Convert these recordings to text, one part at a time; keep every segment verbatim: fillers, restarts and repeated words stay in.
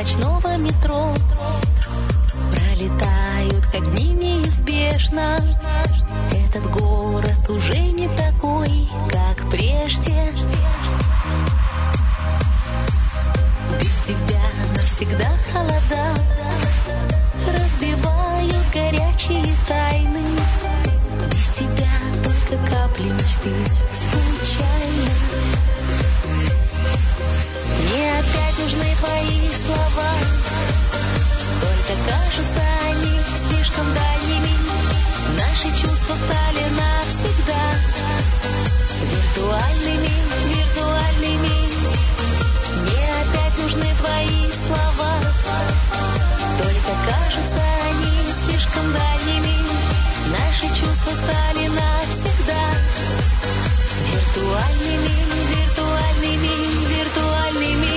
ночного метро пролетают, как дни неизбежно. Этот город уже не такой, как прежде. Без тебя навсегда холода разбивают горячие тайны. Без тебя только капли мечты случайно. Мне опять нужны твои слова, только кажутся они слишком дальними. Наши чувства стали навсегда виртуальными, виртуальными. Мне опять нужны твои слова, только кажутся они слишком дальними. Наши чувства стали навсегда виртуальными, виртуальными, виртуальными.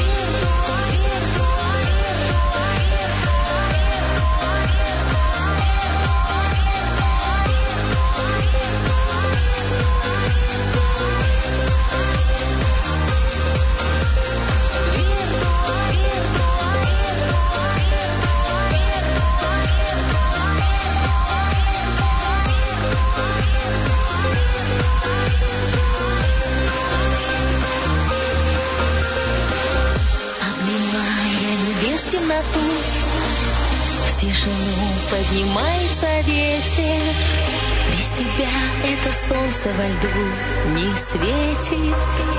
В тишину поднимается ветер. Без тебя это солнце во льду не светит.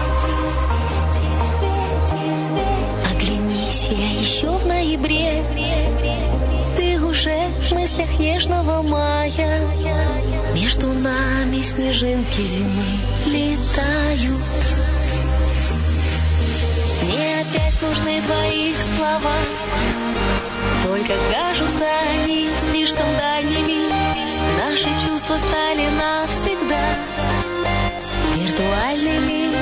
Оглянись, я еще в ноябре. Ты уже в мыслях нежного мая. Между нами снежинки зимы летают. Мне опять нужны твои слова, только кажутся они слишком дальними. Наши чувства стали навсегда виртуальными.